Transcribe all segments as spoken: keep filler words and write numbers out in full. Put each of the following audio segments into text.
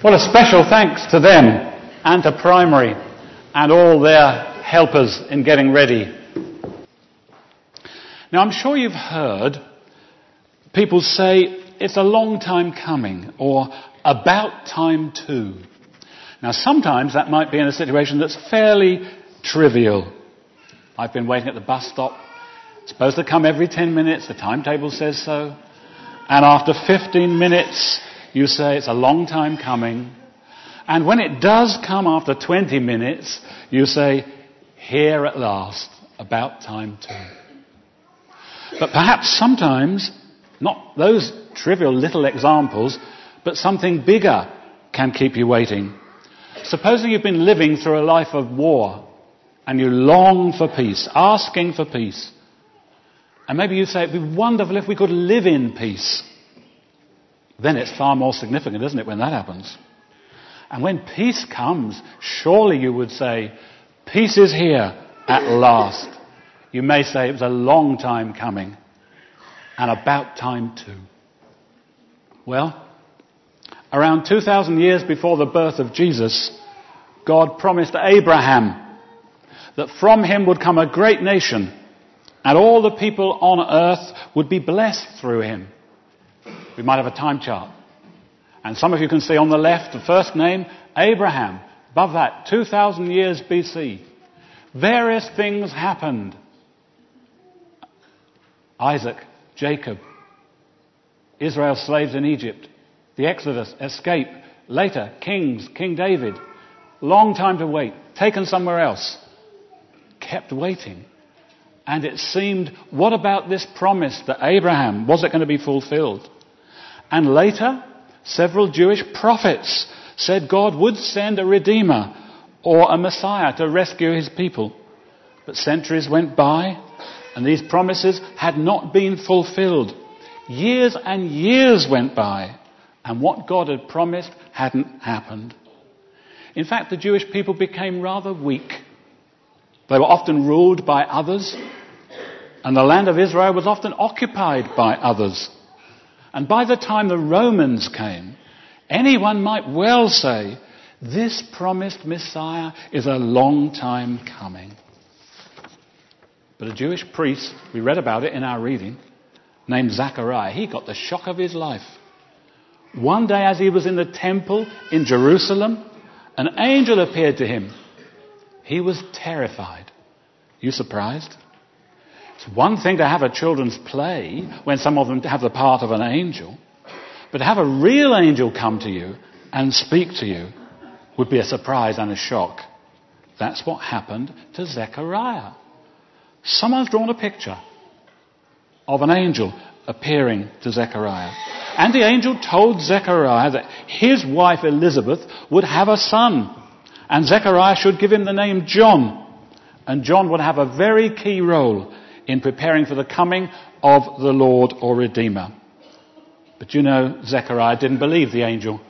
Well, a special thanks to them and to Primary and all their helpers in getting ready. Now, I'm sure you've heard people say it's a long time coming or about time too. Now, sometimes that might be in a situation that's fairly trivial. I've been waiting at the bus stop. It's supposed to come every ten minutes. The timetable says so. And after fifteen minutes, you say it's a long time coming. And when it does come after twenty minutes, you say, here at last, about time too. But perhaps sometimes, not those trivial little examples, but something bigger can keep you waiting. Supposing you've been living through a life of war and you long for peace, asking for peace. And maybe you say, it'd be wonderful if we could live in peace. Then it's far more significant, isn't it, when that happens? And when peace comes, surely you would say, peace is here at last. You may say it was a long time coming and about time too. Well, around two thousand years before the birth of Jesus, God promised Abraham that from him would come a great nation and all the people on earth would be blessed through him. We might have a time chart. And some of you can see on the left the first name, Abraham. Above that, two thousand years B C. Various things happened. Isaac, Jacob, Israel's slaves in Egypt, the Exodus, escape, later, kings, King David. Long time to wait, taken somewhere else. Kept waiting. And it seemed, what about this promise to Abraham? Was it going to be fulfilled? And later, several Jewish prophets said God would send a Redeemer or a Messiah to rescue his people. But centuries went by and these promises had not been fulfilled. Years and years went by and what God had promised hadn't happened. In fact, the Jewish people became rather weak. They were often ruled by others, and the land of Israel was often occupied by others. And by the time the Romans came, anyone might well say, this promised Messiah is a long time coming. But a Jewish priest, we read about it in our reading, named Zechariah, he got the shock of his life. One day as he was in the temple in Jerusalem, an angel appeared to him. He was terrified. You surprised? It's one thing to have a children's play when some of them have the part of an angel, but to have a real angel come to you and speak to you would be a surprise and a shock. That's what happened to Zechariah. Someone's drawn a picture of an angel appearing to Zechariah. And the angel told Zechariah that his wife Elizabeth would have a son. And Zechariah should give him the name John. And John would have a very key role in preparing for the coming of the Lord or Redeemer. But you know, Zechariah didn't believe the angel.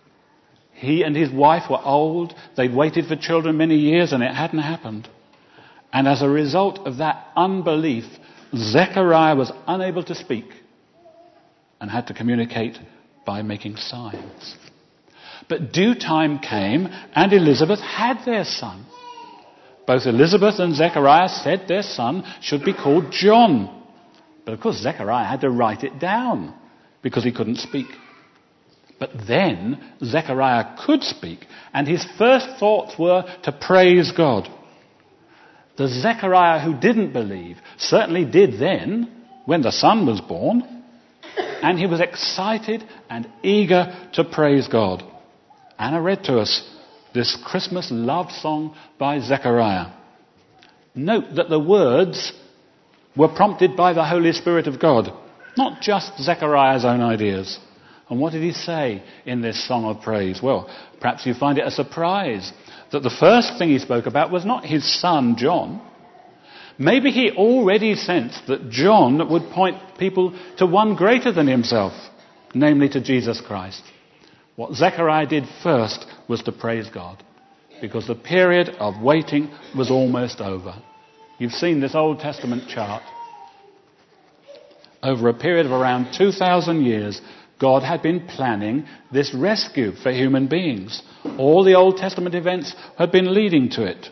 He and his wife were old. They'd waited for children many years and it hadn't happened. And as a result of that unbelief, Zechariah was unable to speak and had to communicate by making signs. But due time came and Elizabeth had their son. Both Elizabeth and Zechariah said their son should be called John. But of course Zechariah had to write it down because he couldn't speak. But then Zechariah could speak and his first thoughts were to praise God. The Zechariah who didn't believe certainly did then when the son was born. And he was excited and eager to praise God. Anna read to us this Christmas love song by Zechariah. Note that the words were prompted by the Holy Spirit of God, not just Zechariah's own ideas. And what did he say in this song of praise? Well, perhaps you find it a surprise that the first thing he spoke about was not his son John. Maybe he already sensed that John would point people to one greater than himself, namely to Jesus Christ. What Zechariah did first was to praise God, because the period of waiting was almost over. You've seen this Old Testament chart. Over a period of around two thousand years, God had been planning this rescue for human beings. All the Old Testament events had been leading to it.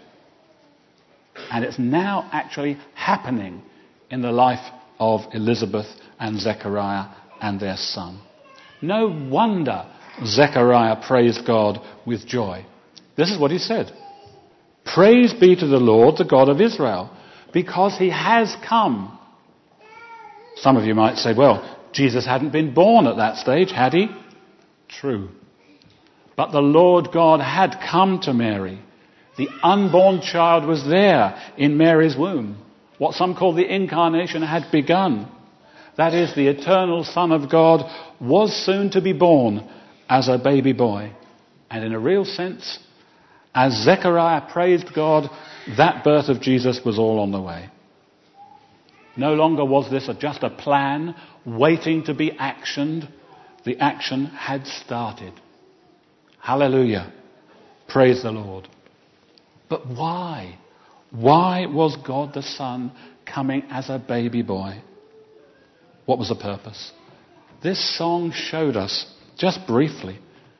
And it's now actually happening in the life of Elizabeth and Zechariah and their son. No wonder Zechariah praised God with joy. This is what he said. Praise be to the Lord, the God of Israel, because he has come. Some of you might say, well, Jesus hadn't been born at that stage, had he? True. But the Lord God had come to Mary. The unborn child was there in Mary's womb. What some call the incarnation had begun. That is, the eternal Son of God was soon to be born as a baby boy. And in a real sense, as Zechariah praised God, that birth of Jesus was all on the way. No longer was this just a plan waiting to be actioned. The action had started. Hallelujah. Praise the Lord. But why? Why was God the Son coming as a baby boy? What was the purpose? This song showed us, just briefly,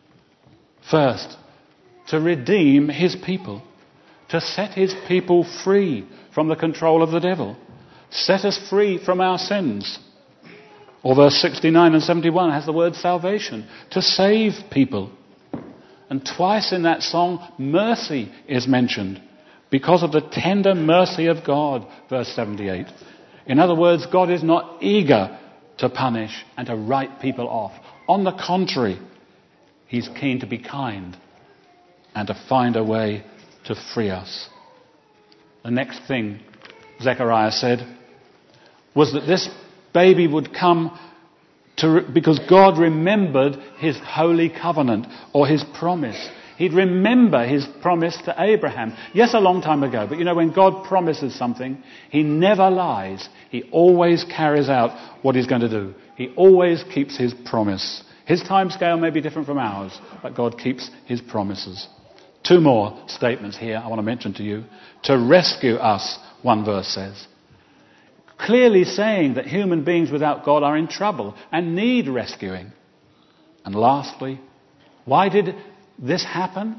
first, to redeem his people, to set his people free from the control of the devil, set us free from our sins. Or verse sixty-nine and seventy-one has the word salvation, to save people. And twice in that song, mercy is mentioned because of the tender mercy of God, verse seventy-eight. In other words, God is not eager to punish and to write people off. On the contrary, he's keen to be kind and to find a way to free us. The next thing Zechariah said was that this baby would come to, because God remembered his holy covenant or his promise. He'd remember his promise to Abraham. Yes, a long time ago. But you know, when God promises something, he never lies. He always carries out what he's going to do. He always keeps his promise. His timescale may be different from ours, but God keeps his promises. Two more statements here I want to mention to you. To rescue us, one verse says. Clearly saying that human beings without God are in trouble and need rescuing. And lastly, why did this happen?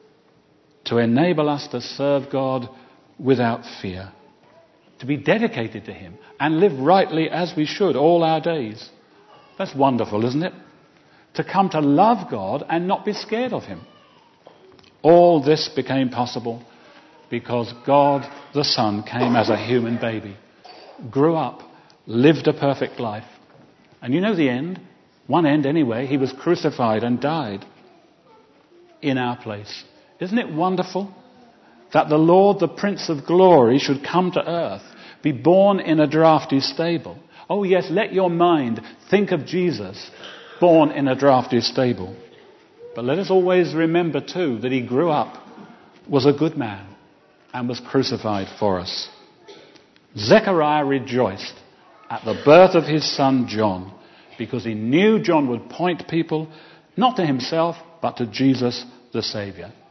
To enable us to serve God without fear. To be dedicated to him and live rightly as we should all our days. That's wonderful, isn't it? To come to love God and not be scared of him. All this became possible because God the Son came as a human baby, grew up, lived a perfect life. And you know the end. One end anyway. He was crucified and died in our place. Isn't it wonderful that the Lord, the Prince of Glory, should come to earth, be born in a drafty stable? Oh yes, let your mind think of Jesus born in a drafty stable. But let us always remember too that he grew up, was a good man, and was crucified for us. Zechariah rejoiced at the birth of his son John because he knew John would point people not to himself but to Jesus the Saviour.